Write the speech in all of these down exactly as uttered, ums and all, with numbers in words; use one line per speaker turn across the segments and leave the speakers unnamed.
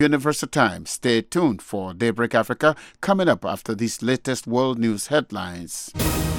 Universal Time. Stay tuned for Daybreak Africa coming up after these latest world news headlines.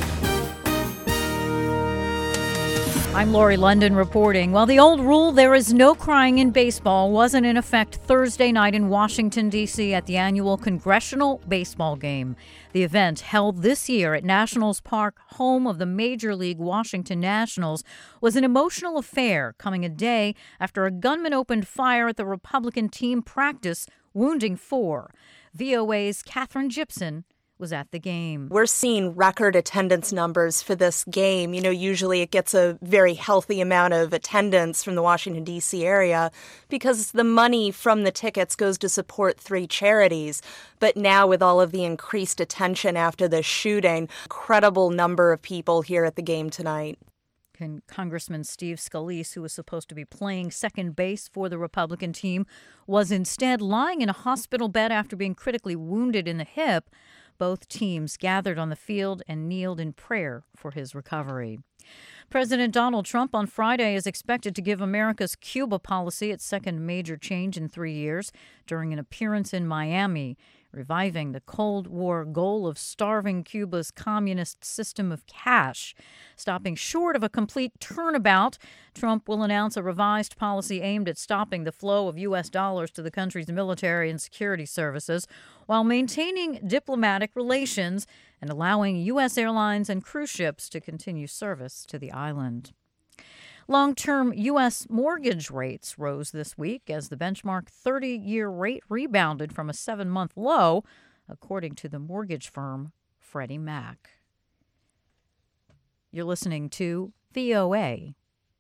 I'm Lori London reporting. Well, the old rule, there is no crying in baseball, wasn't in effect Thursday night in Washington, D C at the annual Congressional Baseball Game. The event, held this year at Nationals Park, home of the Major League Washington Nationals, was an emotional affair, coming a day after a gunman opened fire at the Republican team practice, wounding four. V O A's Katherine Gibson was at the game.
We're seeing record attendance numbers for this game. You know, usually it gets a very healthy amount of attendance from the Washington, D C area because the money from the tickets goes to support three charities. But now with all of the increased attention after the shooting, incredible number of people here at the game tonight.
Congressman Steve Scalise, who was supposed to be playing second base for the Republican team, was instead lying in a hospital bed after being critically wounded in the hip. Both teams gathered on the field and kneeled in prayer for his recovery. President Donald Trump on Friday is expected to give America's Cuba policy its second major change in three years during an appearance in Miami, reviving the Cold War goal of starving Cuba's communist system of cash. Stopping short of a complete turnabout, Trump will announce a revised policy aimed at stopping the flow of U S dollars to the country's military and security services while maintaining diplomatic relations and allowing U S airlines and cruise ships to continue service to the island. Long-term U S mortgage rates rose this week as the benchmark thirty-year rate rebounded from a seven-month low, according to the mortgage firm Freddie Mac. You're listening to V O A.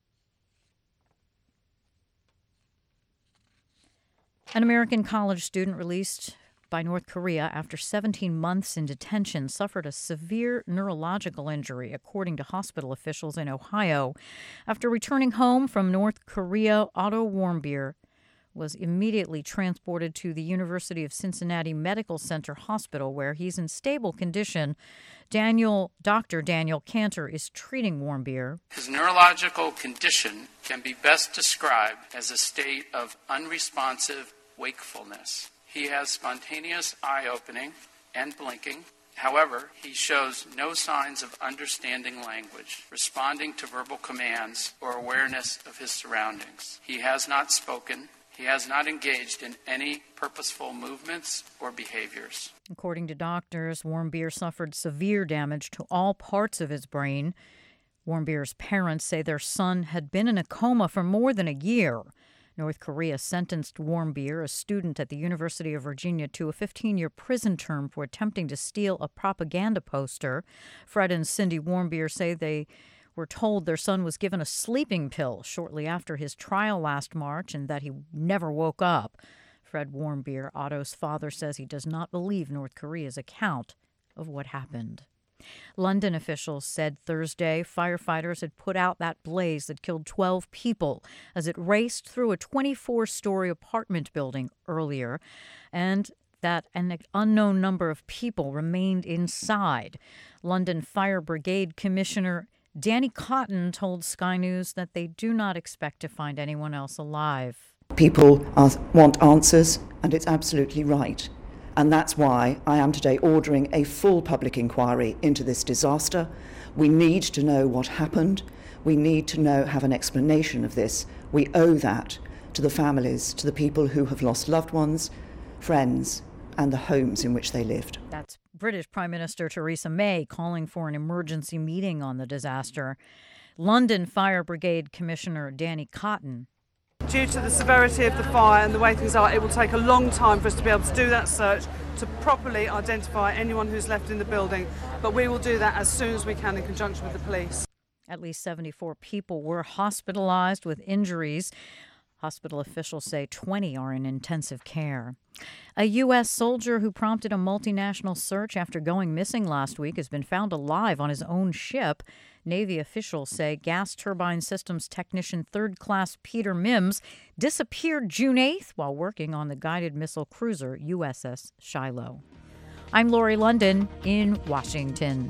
An American college student released by North Korea after seventeen months in detention suffered a severe neurological injury, according to hospital officials in Ohio. After returning home from North Korea, Otto Warmbier was immediately transported to the University of Cincinnati Medical Center Hospital, where he's in stable condition. Daniel, Doctor Daniel Cantor is treating Warmbier.
His neurological condition can be best described as a state of unresponsive wakefulness. He has spontaneous eye-opening and blinking. However, he shows no signs of understanding language, responding to verbal commands, or awareness of his surroundings. He has not spoken. He has not engaged in any purposeful movements or behaviors.
According to doctors, Warmbier suffered severe damage to all parts of his brain. Warmbier's parents say their son had been in a coma for more than a year. North Korea sentenced Warmbier, a student at the University of Virginia, to a fifteen-year prison term for attempting to steal a propaganda poster. Fred and Cindy Warmbier say they were told their son was given a sleeping pill shortly after his trial last March and that he never woke up. Fred Warmbier, Otto's father, says he does not believe North Korea's account of what happened. London officials said Thursday firefighters had put out that blaze that killed twelve people as it raced through a twenty-four-story apartment building earlier, and that an unknown number of people remained inside. London Fire Brigade Commissioner Danny Cotton told Sky News that they do not expect to find anyone else alive.
People are, want answers, and it's absolutely right. And that's why I am today ordering a full public inquiry into this disaster. We need to know what happened. We need to know, have an explanation of this. We owe that to the families, to the people who have lost loved ones, friends, and the homes in which they lived.
That's British Prime Minister Theresa May calling for an emergency meeting on the disaster. London Fire Brigade Commissioner Danny Cotton.
Due to the severity of the fire and the way things are, it will take a long time for us to be able to do that search to properly identify anyone who's left in the building. But we will do that as soon as we can in conjunction with the police.
At least seventy-four people were hospitalized with injuries. Hospital officials say twenty are in intensive care. A U S soldier who prompted a multinational search after going missing last week has been found alive on his own ship. Navy officials say gas turbine systems technician third class Peter Mims disappeared June eighth while working on the guided missile cruiser U S S Shiloh. I'm Lori London in Washington.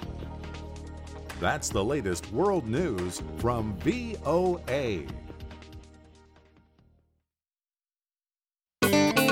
That's the latest world news from V O A.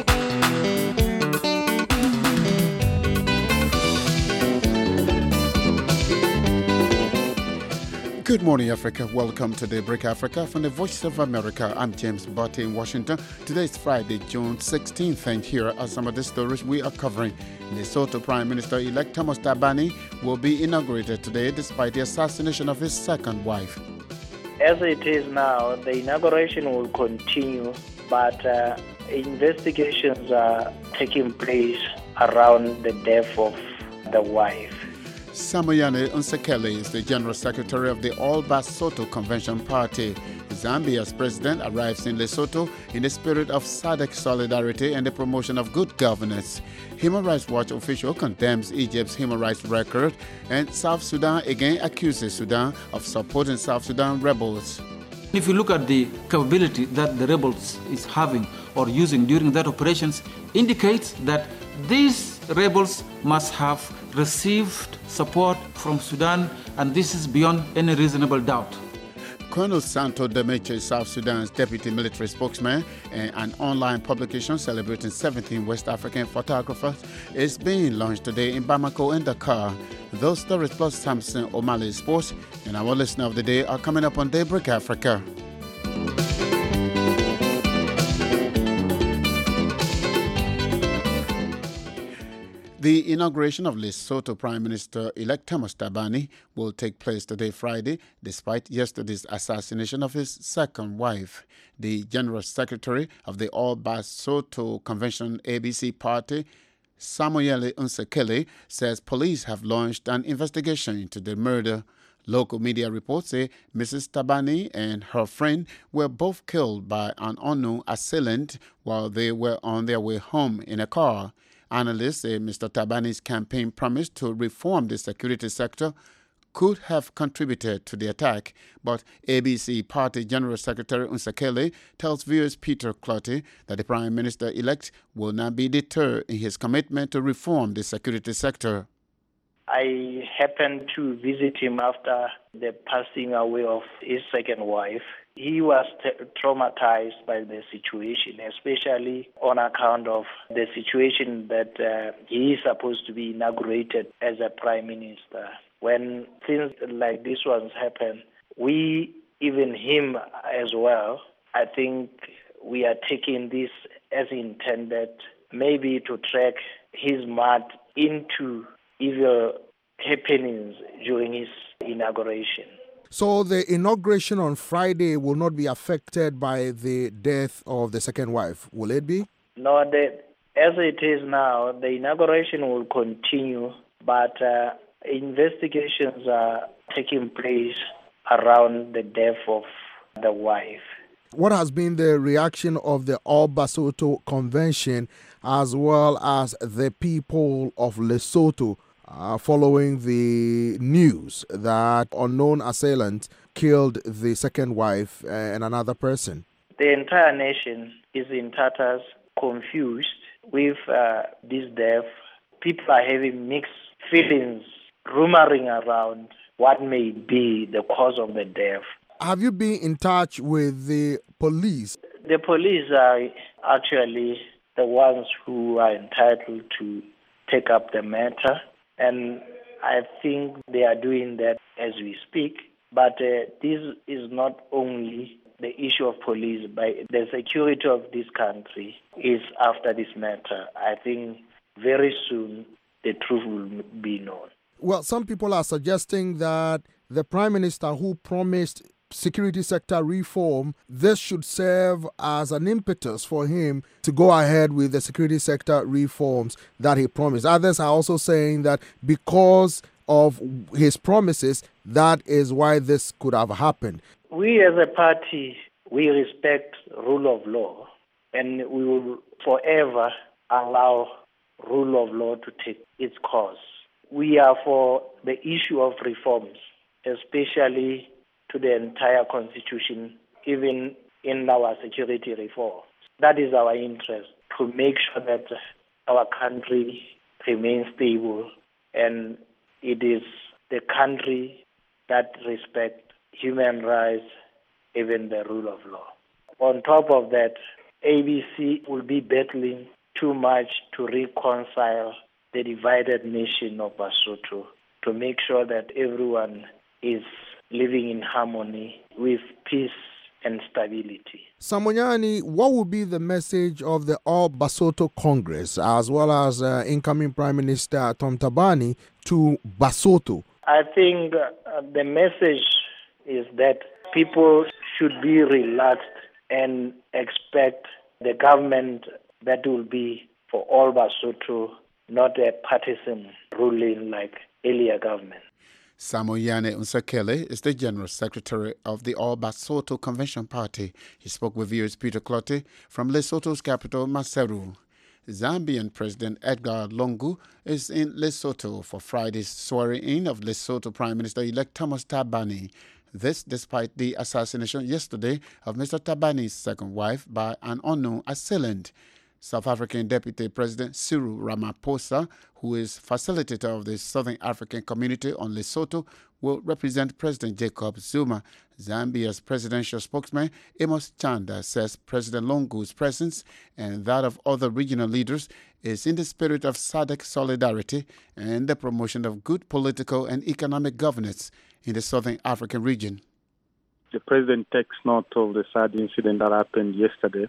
Good morning, Africa. Welcome to Daybreak Africa from the Voice of America. I'm James Botte in Washington. Today is Friday, June sixteenth, and here are some of the stories we are covering. Lesotho Prime Minister-elect Thomas Thabane will be inaugurated today despite the assassination of his second wife.
As it is now, the inauguration will continue, but uh, investigations are taking place around the death of the wife.
Samoyane Nsekele is the General Secretary of the All Basotho Convention Party. Zambia's president arrives in Lesotho in the spirit of S A D C solidarity and the promotion of good governance. Human Rights Watch official condemns Egypt's human rights record, and South Sudan again accuses Sudan of supporting South Sudan rebels.
If you look at the capability that the rebels is having or using during that operations, indicates that these rebels must have received support from Sudan, and this is beyond any reasonable doubt.
Colonel Santo Demeche, South Sudan's deputy military spokesman, and an online publication celebrating seventeen West African photographers, is being launched today in Bamako and Dakar. Those stories plus Samson O'Malley Sports and our listener of the day are coming up on Daybreak Africa. The inauguration of Lesotho Prime Minister-elect Thomas Thabane will take place today, Friday, despite yesterday's assassination of his second wife. The General Secretary of the All Basotho Convention A B C party, Samoyane Nsekele, says police have launched an investigation into the murder. Local media reports say Missus Thabane and her friend were both killed by an unknown assailant while they were on their way home in a car. Analysts say Mister Thabane's campaign promise to reform the security sector could have contributed to the attack, but A B C Party General Secretary Nsekele tells viewers Peter Clotty that the Prime Minister-elect will not be deterred in his commitment to reform the security sector.
I happened to visit him after the passing away of his second wife. He was t- traumatized by the situation, especially on account of the situation that uh, he is supposed to be inaugurated as a prime minister. When things like this ones happen, we, even him as well, I think we are taking this as intended, maybe to track his mind into evil happenings during his inauguration.
So the inauguration on Friday will not be affected by the death of the second wife, will it be?
No, the, as it is now, the inauguration will continue, but uh, investigations are taking place around the death of the wife.
What has been the reaction of the All Basotho Convention as well as the people of Lesotho Uh, following the news that unknown assailant killed the second wife and another person?
The entire nation is in tatters, confused with uh, this death. People are having mixed feelings, rumoring around what may be the cause of the death.
Have you been in touch with the police?
The police are actually the ones who are entitled to take up the matter. And I think they are doing that as we speak. But uh, this is not only the issue of police, but the security of this country is after this matter. I think very soon the truth will be known.
Well, some people are suggesting that the Prime Minister who promised security sector reform, this should serve as an impetus for him to go ahead with the security sector reforms that he promised. Others are also saying that because of his promises, that is why this could have happened.
We as a party, we respect rule of law, and we will forever allow rule of law to take its course. We are for the issue of reforms, especially to the entire constitution, even in our security reform. That is our interest, to make sure that our country remains stable, and it is the country that respects human rights, even the rule of law. On top of that, A B C will be battling too much to reconcile the divided nation of Basotho, to make sure that everyone is living in harmony with peace and stability.
Samonyani, what would be the message of the All Basotho Congress as well as uh, incoming Prime Minister Tom Thabane to Basotho?
I think uh, the message is that people should be relaxed and expect the government that will be for all Basotho, not a partisan ruling like earlier government.
Samoyane Unsakele is the General Secretary of the All Basotho Convention Party. He spoke with viewers Peter Clottey from Lesotho's capital, Maseru. Zambian President Edgar Lungu is in Lesotho for Friday's swearing-in of Lesotho Prime Minister-elect Thomas Thabane. This despite the assassination yesterday of Mister Thabane's second wife by an unknown assailant. South African Deputy President Cyril Ramaphosa, who is facilitator of the Southern African Community on Lesotho, will represent President Jacob Zuma. Zambia's presidential spokesman Amos Chanda says President Lungu's presence and that of other regional leaders is in the spirit of S A D C solidarity and the promotion of good political and economic governance in the Southern African region.
The president takes note of the sad incident that happened yesterday.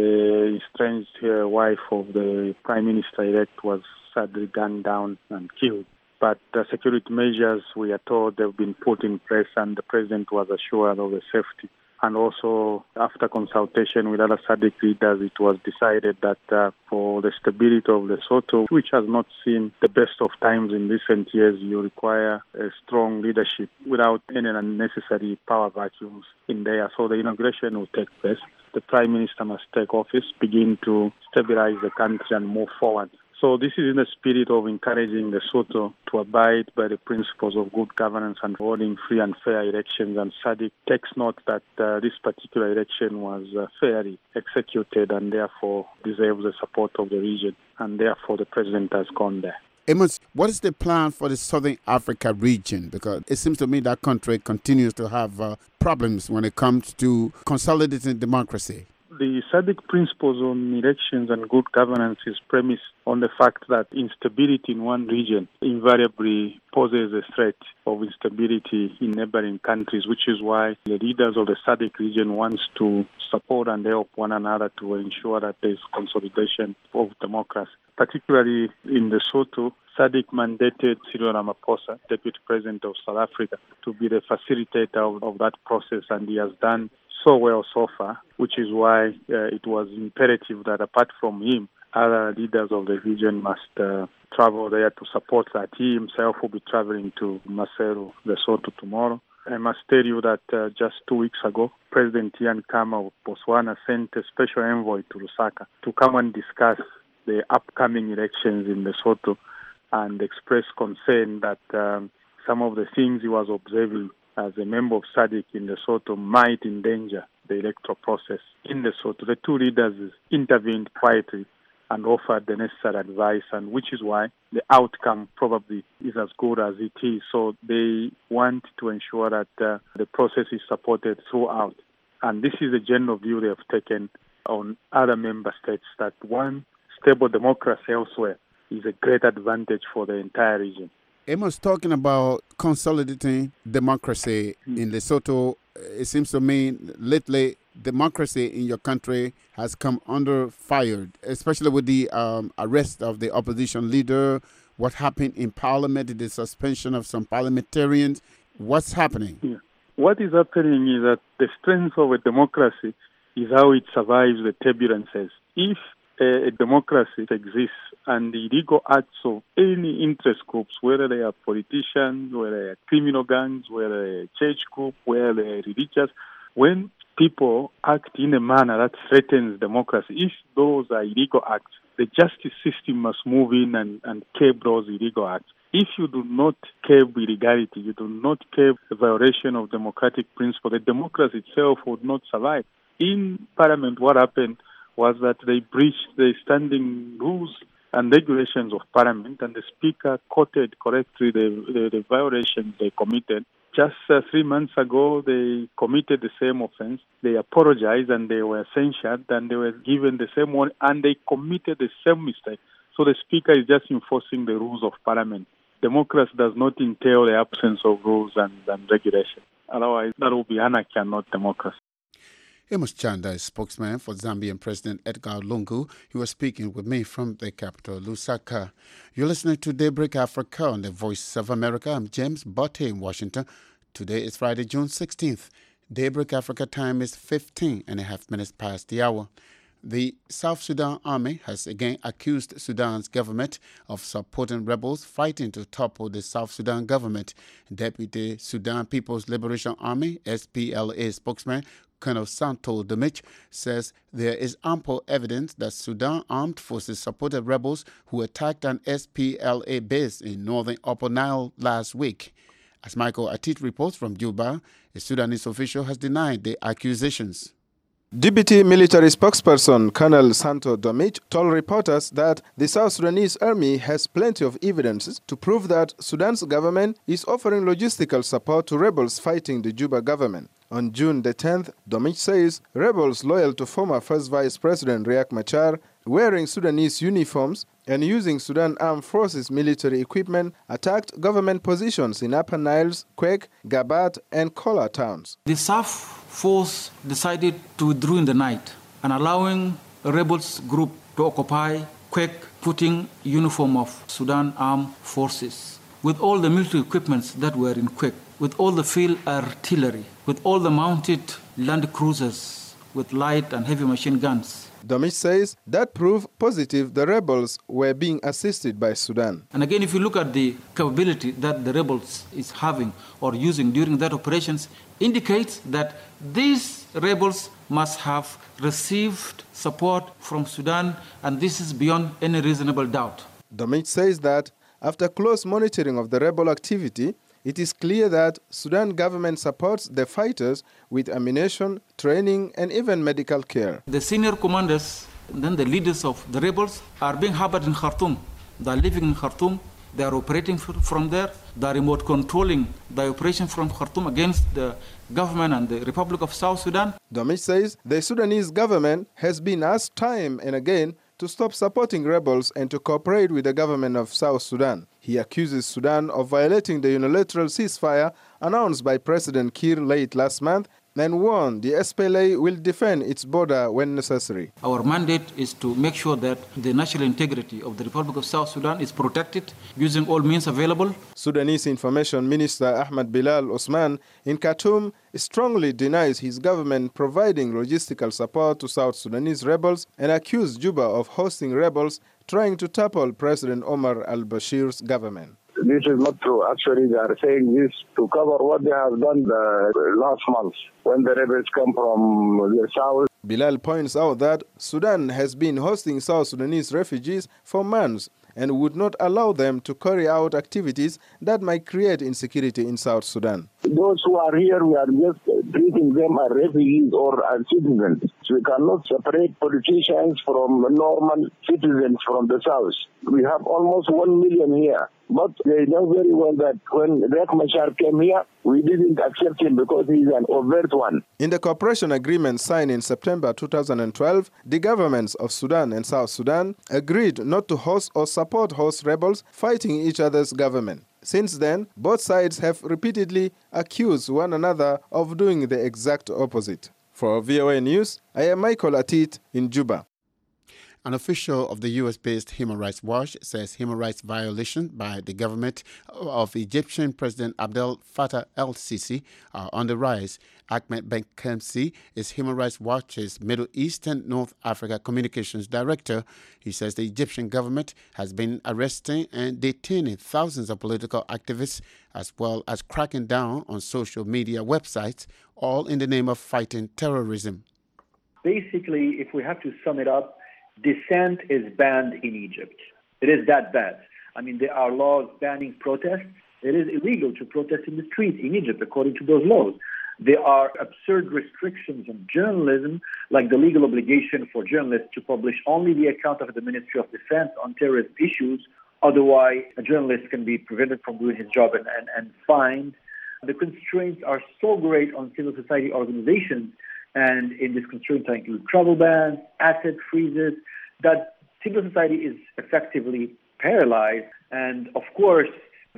The estranged uh, wife of the Prime Minister-elect was sadly gunned down and killed. But the security measures, we are told, have been put in place and the President was assured of the safety. And also, after consultation with other S A D C leaders, it was decided that uh, for the stability of Lesotho, which has not seen the best of times in recent years, you require a strong leadership without any unnecessary power vacuums in there. So the inauguration will take place. The Prime Minister must take office, begin to stabilize the country and move forward. So this is in the spirit of encouraging Lesotho to abide by the principles of good governance and holding free and fair elections. And S A D C takes note that uh, this particular election was uh, fairly executed and therefore deserves the support of the region. And therefore the President has gone there.
Amos, what is the plan for the Southern Africa region? Because it seems to me that country continues to have uh, problems when it comes to consolidating democracy.
The S A D C principles on elections and good governance is premised on the fact that instability in one region invariably poses a threat of instability in neighboring countries, which is why the leaders of the S A D C region want to support and help one another to ensure that there is consolidation of democracy. Particularly in Lesotho, S A D C mandated Cyril Ramaphosa, Deputy President of South Africa, to be the facilitator of, of that process, and he has done so well so far, which is why uh, it was imperative that apart from him, other leaders of the region must uh, travel there to support that. He himself will be traveling to Maseru, Lesotho tomorrow. I must tell you that uh, just two weeks ago, President Ian Khama of Botswana sent a special envoy to Lusaka to come and discuss the upcoming elections in Lesotho and express concern that um, some of the things he was observing as a member of S A D C in Lesotho might endanger the electoral process in Lesotho. The two leaders intervened quietly and offered the necessary advice, and which is why the outcome probably is as good as it is. So they want to ensure that uh, the process is supported throughout. And this is a general view they have taken on other member states, that one stable democracy elsewhere is a great advantage for the entire region.
Amos, talking about consolidating democracy in Lesotho, it seems to me lately democracy in your country has come under fire, especially with the um, arrest of the opposition leader, what happened in parliament, the suspension of some parliamentarians. What's happening?
Yeah. What is happening is that the strength of a democracy is how it survives the turbulences. If a, a democracy exists and the illegal acts of any interest groups, whether they are politicians, whether they are criminal gangs, whether they are church group, whether they are religious, when people act in a manner that threatens democracy, if those are illegal acts, the justice system must move in and, and curb those illegal acts. If you do not curb illegality, you do not curb the violation of democratic principle, the democracy itself would not survive. In Parliament, what happened was that they breached the standing rules and regulations of Parliament, and the Speaker quoted correctly the, the, the violations they committed. Just uh, three months ago, they committed the same offense. They apologized and they were censured and they were given the same one, and they committed the same mistake. So the Speaker is just enforcing the rules of Parliament. Democracy does not entail the absence of rules and, and regulations. Otherwise, that will be anarchy and not democracy.
Amos Chanda is spokesman for Zambian President Edgar Lungu. He was speaking with me from the capital, Lusaka. You're listening to Daybreak Africa on the Voice of America. I'm James Botte in Washington. Today is Friday, June sixteenth. Daybreak Africa time is fifteen and a half minutes past the hour. The South Sudan Army has again accused Sudan's government of supporting rebels fighting to topple the South Sudan government. Deputy Sudan People's Liberation Army, S P L A spokesman Colonel Santo Domich says there is ample evidence that Sudan armed forces supported rebels who attacked an S P L A base in northern Upper Nile last week. As Michael Atit reports from Juba, a Sudanese official has denied the accusations.
Deputy military spokesperson Colonel Santo Domich told reporters that the South Sudanese army has plenty of evidences to prove that Sudan's government is offering logistical support to rebels fighting the Juba government. On June the tenth, Domich says rebels loyal to former First Vice President Riek Machar, wearing Sudanese uniforms and using Sudan Armed Forces military equipment, attacked government positions in Upper Nile's Quake, Gabat, and Kola towns.
The S A F force decided to withdraw in the night and allowing a rebels group to occupy Quake, putting uniform of Sudan Armed Forces with all the military equipments that were in Quake, with all the field artillery, with all the mounted land cruisers, with light and heavy machine guns.
Domich says that proved positive the rebels were being assisted by Sudan.
And again, if you look at the capability that the rebels is having or using during that operations, indicates that these rebels must have received support from Sudan, and this is beyond any reasonable doubt.
Domich says that after close monitoring of the rebel activity, it is clear that Sudan government supports the fighters with ammunition, training, and even medical care.
The senior commanders, and then the leaders of the rebels, are being harbored in Khartoum. They are living in Khartoum. They are operating from there. They are remote controlling the operation from Khartoum against the government and the Republic of South Sudan.
Domich says the Sudanese government has been asked time and again to stop supporting rebels and to cooperate with the government of South Sudan. He accuses Sudan of violating the unilateral ceasefire announced by President Kiir late last month and warned the S P L A will defend its border when necessary.
Our mandate is to make sure that the national integrity of the Republic of South Sudan is protected using all means available.
Sudanese Information Minister Ahmed Bilal Osman in Khartoum strongly denies his government providing logistical support to South Sudanese rebels and accused Juba of hosting rebels trying to topple President Omar al-Bashir's government.
This is not true. Actually, they are saying this to cover what they have done the last month when the rebels come from the south.
Bilal points out that Sudan has been hosting South Sudanese refugees for months and would not allow them to carry out activities that might create insecurity in South Sudan.
Those who are here, we are just treating them as refugees or as citizens. We cannot separate politicians from normal citizens from the South. We have almost one million here. But they know very well that when Riek Machar came here, we didn't accept him because he's an overt one.
In the cooperation agreement signed in September two thousand twelve, the governments of Sudan and South Sudan agreed not to host or support host rebels fighting each other's government. Since then, both sides have repeatedly accused one another of doing the exact opposite. For V O A News, I am Michael Atit in Juba.
An official of the U S-based Human Rights Watch says human rights violations by the government of Egyptian President Abdel Fattah el-Sisi are on the rise. Ahmed Ben Kemsi is Human Rights Watch's Middle East and North Africa Communications Director. He says the Egyptian government has been arresting and detaining thousands of political activists as well as cracking down on social media websites, all in the name of fighting terrorism.
Basically, if we have to sum it up, dissent is banned in Egypt. It is that bad. I mean, there are laws banning protests. It is illegal to protest in the streets in Egypt according to those laws. There are absurd restrictions on journalism, like the legal obligation for journalists to publish only the account of the Ministry of Defense on terrorist issues. Otherwise, a journalist can be prevented from doing his job and, and, and fined. The constraints are so great on civil society organizations, and in this constraint I include travel bans, asset freezes, that civil society is effectively paralyzed. And of course,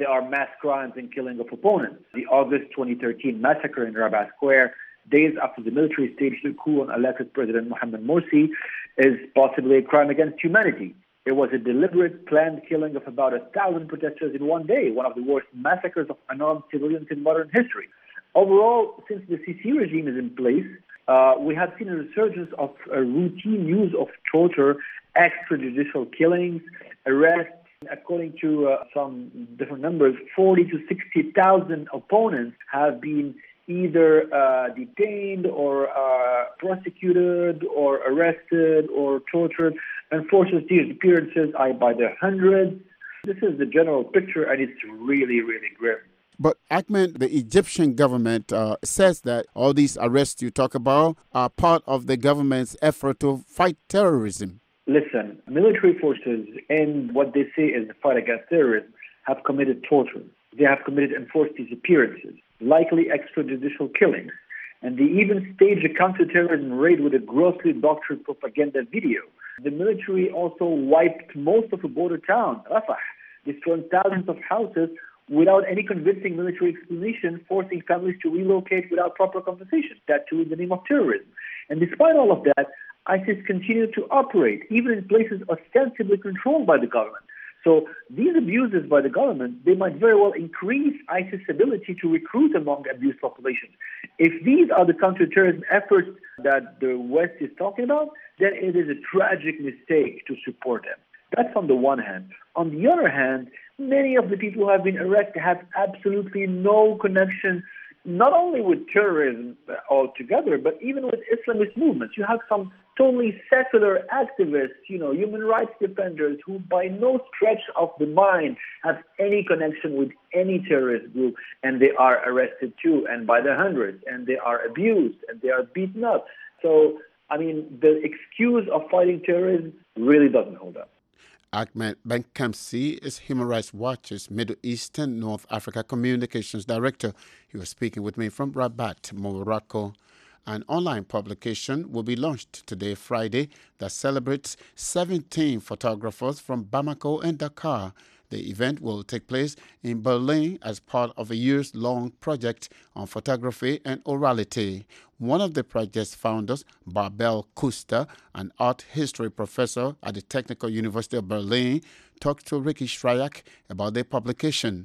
There are mass crimes and killing of opponents. The August twenty thirteen massacre in Rabat Square, days after the military staged a coup on elected President Mohamed Morsi, is possibly a crime against humanity. It was a deliberate, planned killing of about a thousand protesters in one day, one of the worst massacres of unarmed civilians in modern history. Overall, since the Sisi regime is in place, uh, we have seen a resurgence of a routine use of torture, extrajudicial killings, arrests. According to uh, some different numbers, forty to sixty thousand opponents have been either uh, detained or uh, prosecuted or arrested or tortured. Unfortunately, these appearances are by the hundreds. This is the general picture, and it's really, really grim.
But Ahmed, the Egyptian government uh, says that all these arrests you talk about are part of the government's effort to fight terrorism.
Listen, military forces in what they say is the fight against terrorism have committed torture. They have committed enforced disappearances, likely extrajudicial killings, and they even staged a counter-terrorism raid with a grossly doctored propaganda video. The military also wiped most of a border town, Rafah, destroying thousands of houses without any convincing military explanation, forcing families to relocate without proper compensation, that too in the name of terrorism. And despite all of that, ISIS continued to operate, even in places ostensibly controlled by the government. So these abuses by the government, they might very well increase ISIS' ability to recruit among abused populations. If these are the counterterrorism efforts that the West is talking about, then it is a tragic mistake to support them. That's on the one hand. On the other hand, many of the people who have been arrested have absolutely no connection not only with terrorism altogether, but even with Islamist movements. You have some totally secular activists, you know, human rights defenders who by no stretch of the mind have any connection with any terrorist group, and they are arrested too, and by the hundreds, and they are abused, and they are beaten up. So, I mean, the excuse of fighting terrorism really doesn't hold up.
Ahmed Ben-Kamsi is Human Rights Watch's Middle East and North Africa Communications Director. He was speaking with me from Rabat, Morocco. An online publication will be launched today, Friday, that celebrates seventeen photographers from Bamako and Dakar. The event will take place in Berlin as part of a years-long project on photography and orality. One of the project's founders, Barbel Kuster, an art history professor at the Technical University of Berlin, talked to Ricky Schreyak about their publication.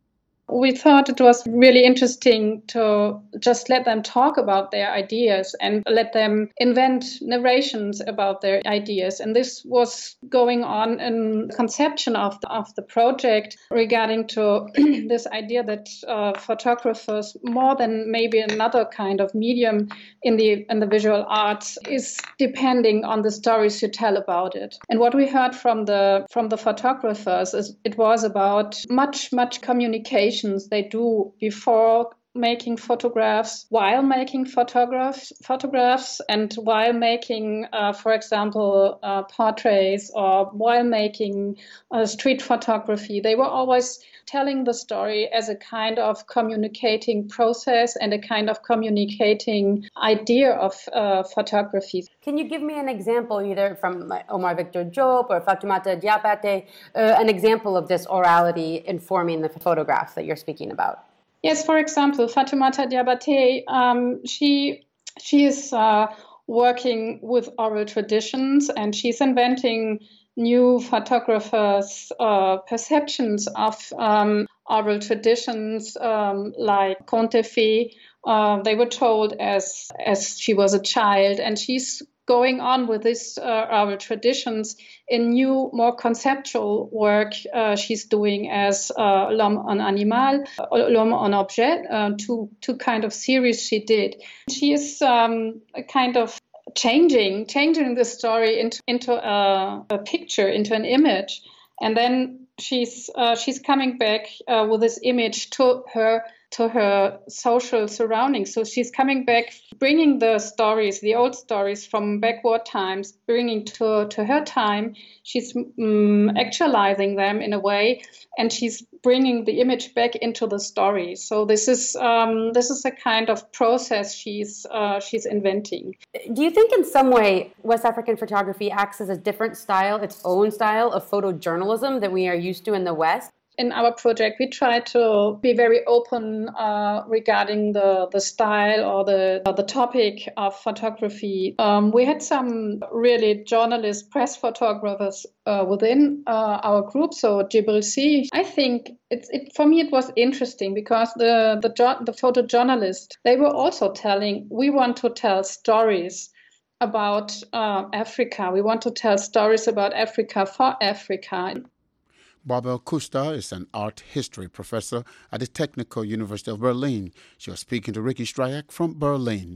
We thought it was really interesting to just let them talk about their ideas and let them invent narrations about their ideas. And this was going on in conception of the, of the project regarding to this idea that uh, photographers, more than maybe another kind of medium in the in the visual arts, is depending on the stories you tell about it. And what we heard from the from the photographers is it was about much, much communication they do before making photographs, while making photographs, photographs, and while making, uh, for example, uh, portraits, or while making uh, street photography. They were always telling the story as a kind of communicating process and a kind of communicating idea of uh, photography.
Can you give me an example, either from Omar Victor Diop or Fatoumata Diabaté, uh, an example of this orality informing the photographs that you're speaking about?
Yes, for example, Fatoumata Diabaté, um, she she is uh, working with oral traditions, and she's inventing new photographers' uh, perceptions of um, oral traditions, um, like contes faits. Uh, they were told as as she was a child, and she's going on with this uh, oral traditions in new, more conceptual work uh, she's doing as uh, L'Homme en Animal, L'Homme en Objet, uh, two two kind of series she did. She is um, a kind of changing changing the story into into a, a picture, into an image, and then she's uh, she's coming back uh, with this image to her to her social surroundings. So she's coming back, bringing the stories, the old stories from backward times, bringing to, to her time. She's um, actualizing them in a way, and she's bringing the image back into the story. So this is um, this is a kind of process she's uh, she's inventing.
Do you think in some way West African photography acts as a different style, its own style of photojournalism that we are used to in the West?
In our project, we try to be very open uh, regarding the, the style or the, or the topic of photography. Um, we had some really journalist press photographers uh, within uh, our group, so Jibril C. I think it's, it, for me it was interesting because the, the, the photojournalists, they were also telling, we want to tell stories about uh, Africa. We want to tell stories about Africa for Africa.
Barbel Kuster is an art history professor at the Technical University of Berlin. She was speaking to Ricky Stryak from Berlin.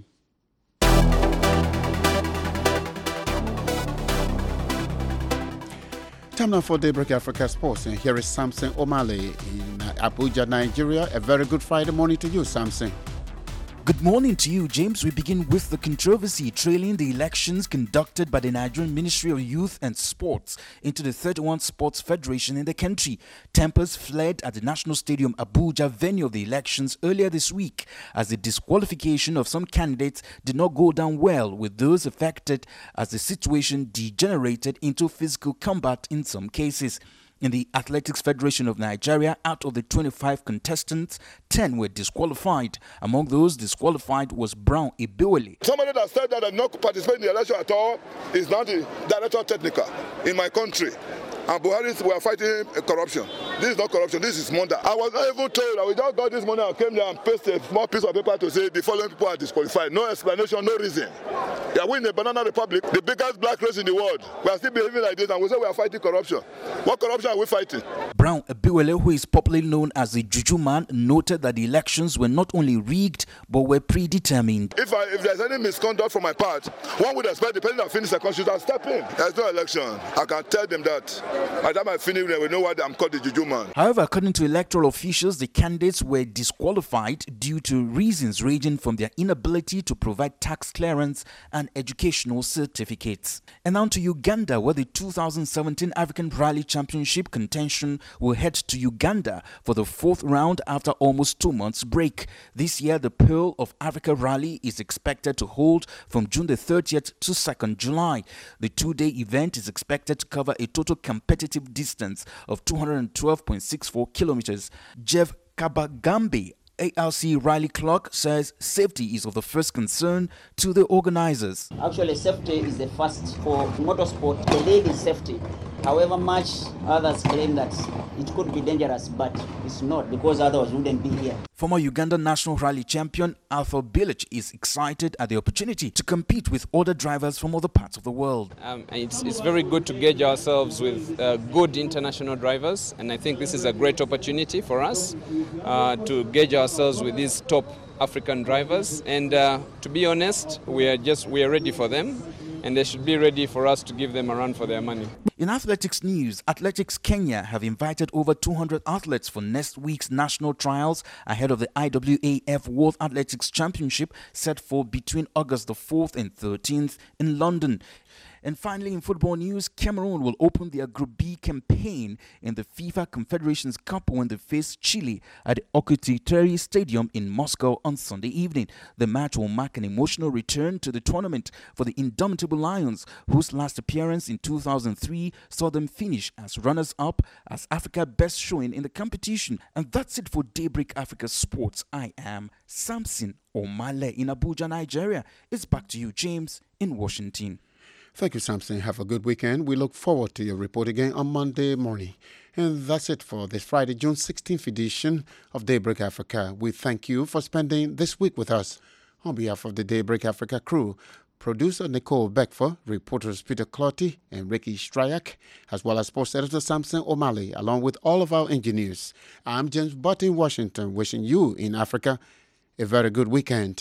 Time now for Daybreak Africa Sports, and here is Samson O'Malley in Abuja, Nigeria. A very good Friday morning to you, Samson.
Good morning to you, James. We begin with the controversy trailing the elections conducted by the Nigerian Ministry of Youth and Sports into the thirty-one Sports Federation in the country. Tempers fled at the National Stadium Abuja venue of the elections earlier this week as the disqualification of some candidates did not go down well with those affected as the situation degenerated into physical combat in some cases. In the Athletics Federation of Nigeria, out of the twenty-five contestants, ten were disqualified. Among those disqualified was Brown Ibiwele.
Somebody that said that I not participate in the election at all is not the director technical in my country. And Buhari, we are fighting corruption. This is not corruption, this is murder. I was not even told that we just got this money and came there and pasted a small piece of paper to say the following people are disqualified. No explanation, no reason. Yeah, we're in the Banana Republic, the biggest black race in the world. We are still behaving like this and we say we are fighting corruption. What corruption are we fighting?
Brown Ibiwele, who is popularly known as the Juju Man, noted that the elections were not only rigged but were predetermined.
If, I, if there's any misconduct from my part, one would expect the president to finish the constitution and step in. There's no election. I can tell them that. By the time I finish, we know why I'm called the Juju Man.
However, according to electoral officials, the candidates were disqualified due to reasons ranging from their inability to provide tax clearance and educational certificates. And now to Uganda, where the two thousand seventeen African Rally Championship contention will head to Uganda for the fourth round after almost two months break. This year, the Pearl of Africa Rally is expected to hold from June the thirtieth to second July. The two-day event is expected to cover a total competitive distance of two hundred twelve point six four kilometers. Jeff Kabagambe, A R C Rally Clock, says safety is of the first concern to the organizers.
Actually, safety is the first for motorsport. The lead is safety. However much others claim that it could be dangerous, but it's not, because others wouldn't be here.
Former Uganda National Rally champion Arthur Bilic is excited at the opportunity to compete with other drivers from other parts of the world.
Um, it's, it's very good to gauge ourselves with uh, good international drivers, and I think this is a great opportunity for us uh, to gauge ourselves with these top African drivers. And uh, to be honest, we are just we are ready for them, and they should be ready for us to give them a run for their money.
In athletics news, Athletics Kenya have invited over two hundred athletes for next week's national trials ahead of the I W A F World Athletics Championship set for between August the fourth and thirteenth in London. And finally, in football news, Cameroon will open their Group B campaign in the FIFA Confederations Cup when they face Chile at the Okuti Stadium in Moscow on Sunday evening. The match will mark an emotional return to the tournament for the Indomitable Lions, whose last appearance in two thousand three saw them finish as runners-up as Africa's best showing in the competition. And that's it for Daybreak Africa Sports. I am Samson O'Malley in Abuja, Nigeria. It's back to you, James, in Washington.
Thank you, Samson. Have a good weekend. We look forward to your report again on Monday morning. And that's it for this Friday, June sixteenth edition of Daybreak Africa. We thank you for spending this week with us. On behalf of the Daybreak Africa crew, producer Nicole Beckford, reporters Peter Clotty and Ricky Stryak, as well as sports editor Samson O'Malley, along with all of our engineers, I'm James Butt in Washington, wishing you in Africa a very good weekend.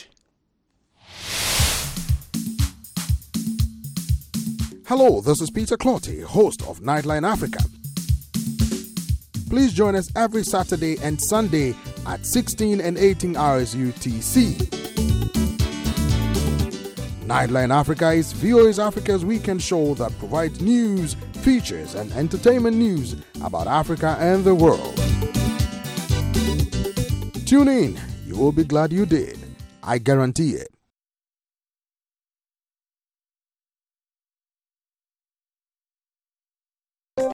Hello, this is Peter Clotty, host of Nightline Africa. Please join us every Saturday and Sunday at sixteen and eighteen hours U T C. Nightline Africa is V O A's Africa's weekend show that provides news, features, and entertainment news about Africa and the world. Tune in, you will be glad you did. I guarantee it.